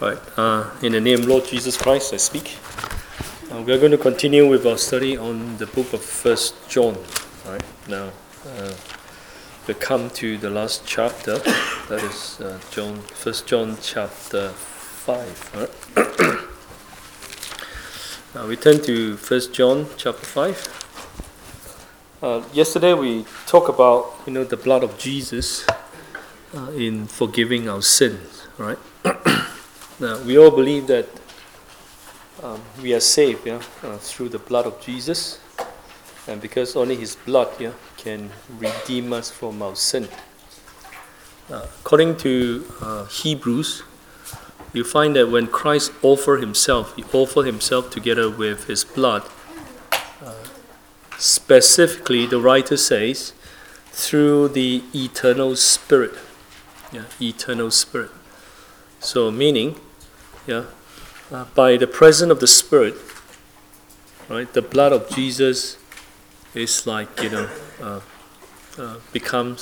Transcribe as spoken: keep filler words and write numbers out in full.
Right. Uh, in the name of Lord Jesus Christ, I speak. Uh, we are going to continue with our study on the book of First John. Right now, uh, we come to the last chapter. That is uh, John, First John chapter five. Right? uh, we turn to First John chapter five. Uh, yesterday we talked about you know the blood of Jesus uh, in forgiving our sins. Right. Now, we all believe that um, we are saved yeah, uh, through the blood of Jesus, and because only His blood yeah, can redeem us from our sin. Uh, according to uh, Hebrews, you find that when Christ offered Himself, He offered Himself together with His blood. Uh, specifically, the writer says, through the eternal Spirit. Yeah, eternal Spirit. So, meaning, yeah, uh, by the presence of the Spirit, right, the blood of Jesus is like, you know, uh, uh, becomes